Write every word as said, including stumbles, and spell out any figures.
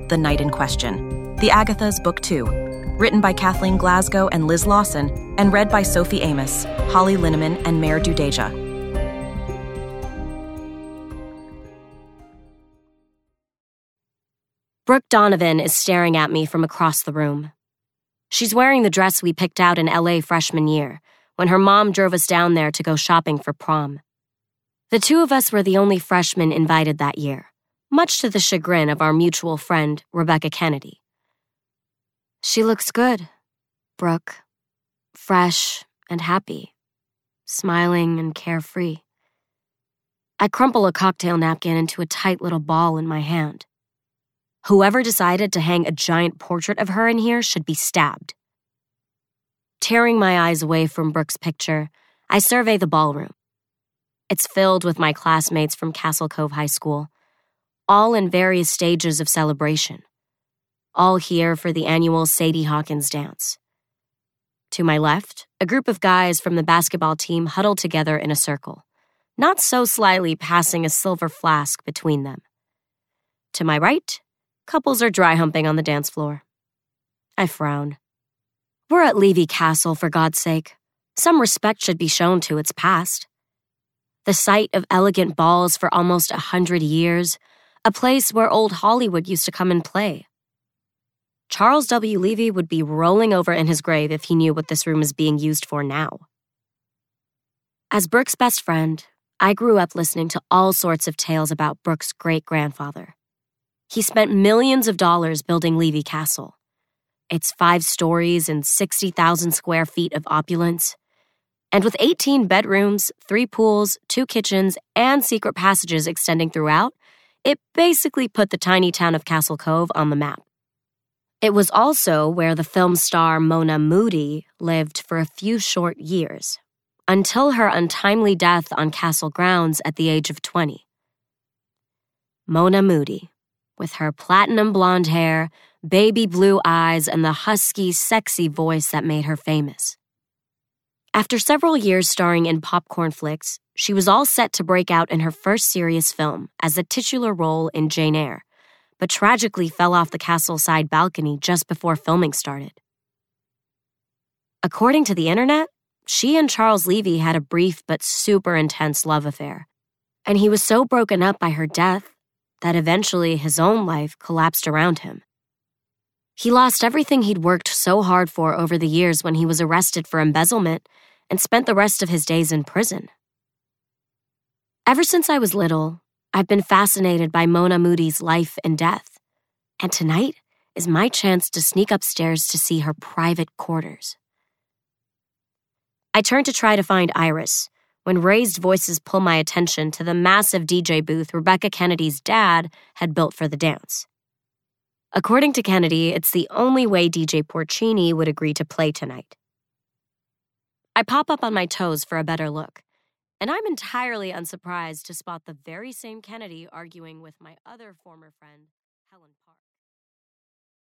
The Night in Question, The Agathas Book two, written by Kathleen Glasgow and Liz Lawson, and read by Sophie Amos, Holly Linneman, and Mare Dudeja. Brooke Donovan is staring at me from across the room. She's wearing the dress we picked out in L A freshman year, when her mom drove us down there to go shopping for prom. The two of us were the only freshmen invited that year, much to the chagrin of our mutual friend, Rebecca Kennedy. She looks good, Brooke, fresh and happy, smiling and carefree. I crumple a cocktail napkin into a tight little ball in my hand. Whoever decided to hang a giant portrait of her in here should be stabbed. Tearing my eyes away from Brooke's picture, I survey the ballroom. It's filled with my classmates from Castle Cove High School, all in various stages of celebration, all here for the annual Sadie Hawkins dance. To my left, a group of guys from the basketball team huddle together in a circle, not so slyly passing a silver flask between them. To my right, couples are dry humping on the dance floor. I frown. We're at Levy Castle, for God's sake. Some respect should be shown to its past. The site of elegant balls for almost a hundred years, a place where old Hollywood used to come and play. Charles W. Levy would be rolling over in his grave if he knew what this room is being used for now. As Brooke's best friend, I grew up listening to all sorts of tales about Brooke's great-grandfather. He spent millions of dollars building Levy Castle. It's five stories and sixty thousand square feet of opulence. And with eighteen bedrooms, three pools, two kitchens, and secret passages extending throughout, it basically put the tiny town of Castle Cove on the map. It was also where the film star Mona Moody lived for a few short years, until her untimely death on castle grounds at the age of twenty. Mona Moody, with her platinum blonde hair, baby blue eyes, and the husky, sexy voice that made her famous. After several years starring in popcorn flicks, she was all set to break out in her first serious film as the titular role in Jane Eyre, but tragically fell off the castle side balcony just before filming started. According to the internet, she and Charles Levy had a brief but super intense love affair, and he was so broken up by her death that eventually his own life collapsed around him. He lost everything he'd worked so hard for over the years when he was arrested for embezzlement and spent the rest of his days in prison. Ever since I was little, I've been fascinated by Mona Moody's life and death, and tonight is my chance to sneak upstairs to see her private quarters. I turn to try to find Iris, when raised voices pull my attention to the massive D J booth Rebecca Kennedy's dad had built for the dance. According to Kennedy, it's the only way D J Porcini would agree to play tonight. I pop up on my toes for a better look, and I'm entirely unsurprised to spot the very same Kennedy arguing with my other former friend, Helen Park.